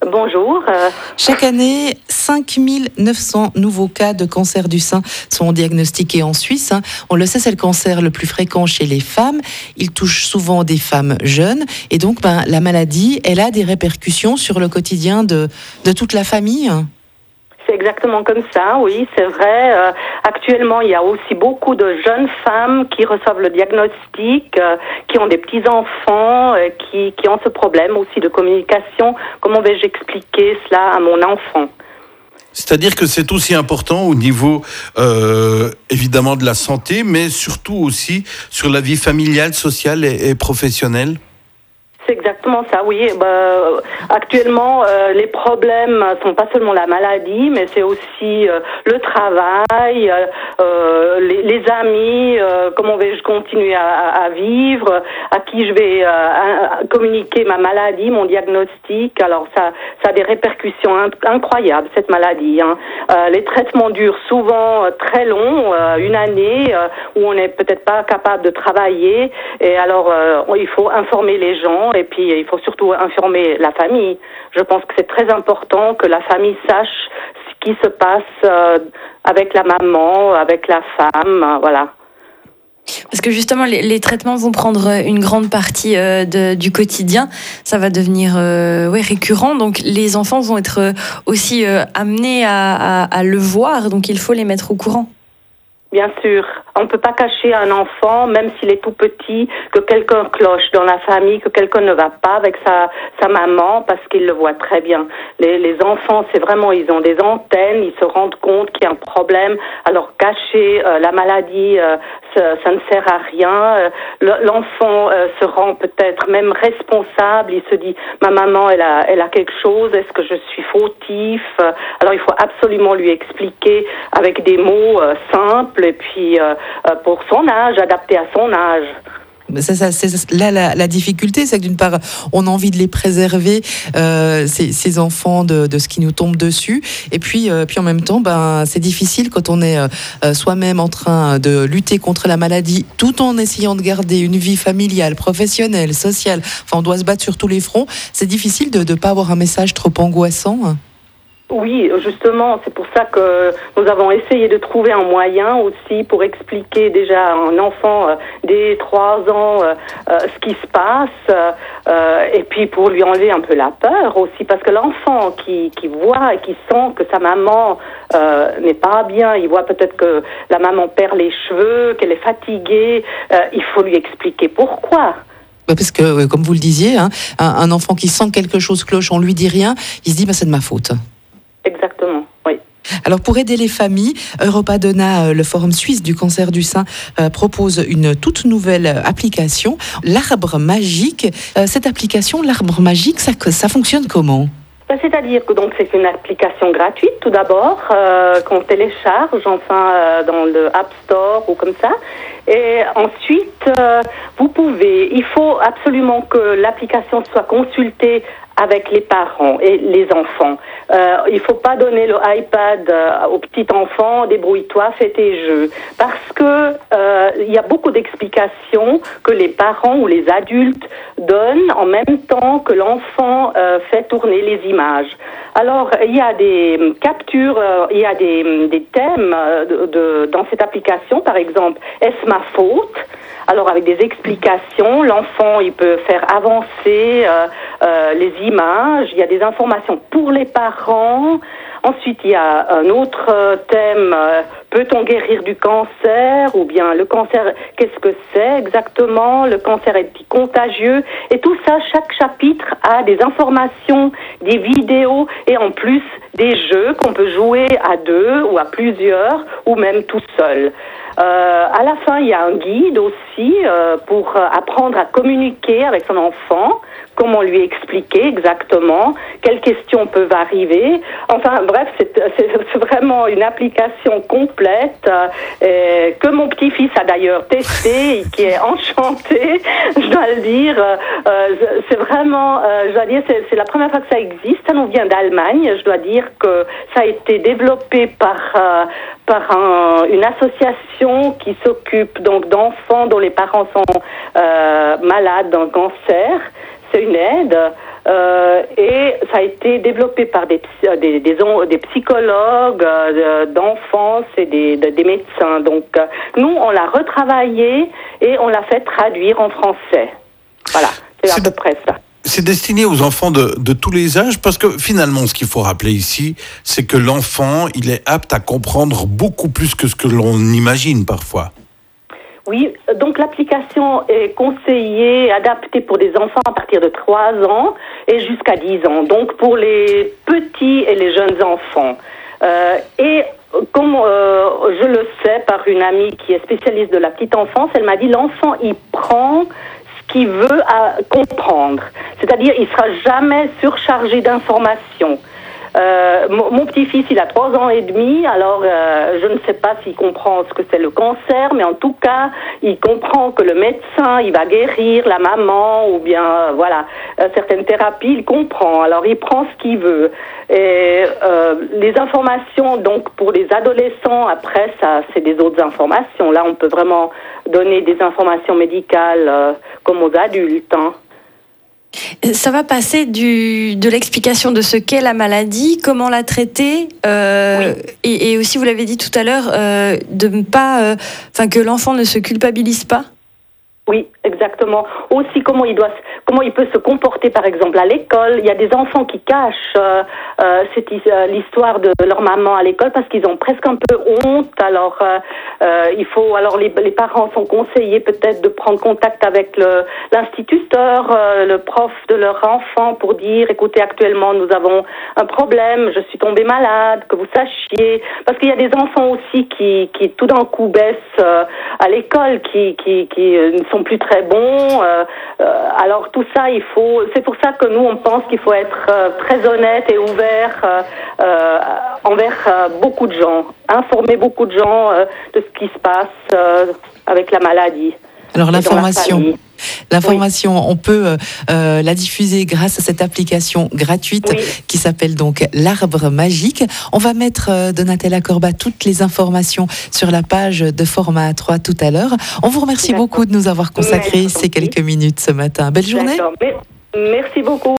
Bonjour. Chaque année, 5900 nouveaux cas de cancer du sein sont diagnostiqués en Suisse. On le sait, c'est le cancer le plus fréquent chez les femmes. Il touche souvent des femmes jeunes. Et donc, la maladie, elle a des répercussions sur le quotidien de toute la famille. C'est exactement comme ça, oui, c'est vrai. Actuellement, il y a aussi beaucoup de jeunes femmes qui reçoivent le diagnostic, qui ont des petits-enfants, qui ont ce problème aussi de communication. Comment vais-je expliquer cela à mon enfant ? C'est-à-dire que c'est aussi important au niveau, évidemment, de la santé, mais surtout aussi sur la vie familiale, sociale et professionnelle. C'est exactement ça, oui. Actuellement, les problèmes sont pas seulement la maladie, mais c'est aussi le travail, les amis, comment vais-je continuer à vivre, à qui je vais communiquer ma maladie, mon diagnostic. Alors ça a des répercussions incroyables, cette maladie. Les traitements durent souvent très longs, une année, où on n'est peut-être pas capable de travailler. Et alors, il faut informer les gens. Et puis, il faut surtout informer la famille. Je pense que c'est très important que la famille sache ce qui se passe avec la maman, avec la femme, voilà. Parce que justement, les traitements vont prendre une grande partie du quotidien. Ça va devenir récurrent. Donc, les enfants vont être aussi amenés à le voir. Donc, il faut les mettre au courant. Bien sûr, on ne peut pas cacher à un enfant, même s'il est tout petit, que quelqu'un cloche dans la famille, que quelqu'un ne va pas avec sa maman, parce qu'il le voit très bien. Les enfants, c'est vraiment, ils ont des antennes, ils se rendent compte qu'il y a un problème. Alors cacher la maladie, ça ne sert à rien. L'enfant se rend peut-être même responsable. Il se dit, ma maman, elle a quelque chose. Est-ce que je suis fautif? Alors il faut absolument lui expliquer avec des mots simples. Et puis pour son âge, adapté à son âge. C'est là la difficulté, c'est que d'une part, on a envie de les préserver, ces enfants de ce qui nous tombe dessus, et puis en même temps, c'est difficile quand on est soi-même en train de lutter contre la maladie, tout en essayant de garder une vie familiale, professionnelle, sociale. Enfin, on doit se battre sur tous les fronts. C'est difficile de ne pas avoir un message trop angoissant. Oui, justement, c'est pour ça que nous avons essayé de trouver un moyen aussi pour expliquer déjà à un enfant dès 3 ans ce qui se passe, et puis pour lui enlever un peu la peur aussi, parce que l'enfant qui voit et qui sent que sa maman n'est pas bien, il voit peut-être que la maman perd les cheveux, qu'elle est fatiguée, il faut lui expliquer pourquoi. Parce que, comme vous le disiez, un enfant qui sent quelque chose cloche, on lui dit rien, il se dit c'est de ma faute. Exactement, oui. Alors pour aider les familles, Europa-Donna, le Forum suisse du cancer du sein, propose une toute nouvelle application, l'Arbre Magique. Cette application, l'Arbre Magique, ça fonctionne comment ? C'est-à-dire que donc c'est une application gratuite tout d'abord qu'on télécharge dans le App Store ou comme ça. Et ensuite, il faut absolument que l'application soit consultée avec les parents et les enfants. Il faut pas donner le iPad aux petits enfants, débrouille-toi, fais tes jeux. Parce que il y a beaucoup d'explications que les parents ou les adultes donnent en même temps que l'enfant fait tourner les images. Alors, il y a des captures, il y a des thèmes dans cette application, par exemple, est-ce ma faute ? Alors, avec des explications, l'enfant, il peut faire avancer les images. Il y a des informations pour les parents. Ensuite, il y a un autre thème, peut-on guérir du cancer? Ou bien le cancer, qu'est-ce que c'est exactement? Le cancer est-il contagieux? Et tout ça, chaque chapitre a des informations, des vidéos et en plus des jeux qu'on peut jouer à 2 ou à plusieurs ou même tout seul. À la fin, il y a un guide aussi pour apprendre à communiquer avec son enfant, comment lui expliquer exactement, quelles questions peuvent arriver. Enfin bref, c'est vraiment une application complète que mon petit-fils a d'ailleurs testé et qui est enchanté, je dois le dire. C'est vraiment, je dois dire, c'est la première fois que ça existe. Ça nous vient d'Allemagne. Je dois dire que ça a été développé par une association qui s'occupe donc d'enfants dont les parents sont malades d'un cancer. C'est une aide Et ça a été développé par des psychologues d'enfance et des médecins. Donc, nous, on l'a retravaillé et on l'a fait traduire en français. Voilà, c'est à peu près ça. C'est destiné aux enfants de tous les âges, parce que finalement, ce qu'il faut rappeler ici, c'est que l'enfant, il est apte à comprendre beaucoup plus que ce que l'on imagine parfois. Oui, donc l'application est conseillée, adaptée pour des enfants à partir de 3 ans et jusqu'à 10 ans, donc pour les petits et les jeunes enfants. Et comme je le sais par une amie qui est spécialiste de la petite enfance, elle m'a dit l'enfant, il prend qu'il veut comprendre. C'est-à-dire, il ne sera jamais surchargé d'informations. Mon petit-fils, il a 3 ans et demi, alors je ne sais pas s'il comprend ce que c'est le cancer, mais en tout cas, il comprend que le médecin, il va guérir la maman, ou bien, certaines thérapies, il comprend. Alors, il prend ce qu'il veut. Et les informations, donc, pour les adolescents, après, ça, c'est des autres informations. Là, on peut vraiment donner des informations médicales comme aux adultes, hein. Ça va passer de l'explication de ce qu'est la maladie, comment la traiter, et aussi, vous l'avez dit tout à l'heure, de ne pas, que l'enfant ne se culpabilise pas. Oui, exactement. Aussi, comment il peut se comporter, par exemple, à l'école. Il y a des enfants qui cachent l'histoire de leur maman à l'école parce qu'ils ont presque un peu honte. Alors, les parents sont conseillés peut-être de prendre contact avec l'instituteur, le prof de leur enfant pour dire, écoutez, actuellement, nous avons un problème, je suis tombée malade, que vous sachiez. Parce qu'il y a des enfants aussi qui tout d'un coup baissent à l'école, qui ne sont plus très bons. Alors tout ça, c'est pour ça que nous on pense qu'il faut être très honnête et ouvert envers beaucoup de gens, informer beaucoup de gens de ce qui se passe avec la maladie. Alors l'information, on peut la diffuser grâce à cette application gratuite qui s'appelle donc l'Arbre Magique. On va mettre, Donatella Corbat, toutes les informations sur la page de Format 3 tout à l'heure. On vous remercie beaucoup de nous avoir consacré ces quelques minutes ce matin. Belle journée. Merci beaucoup.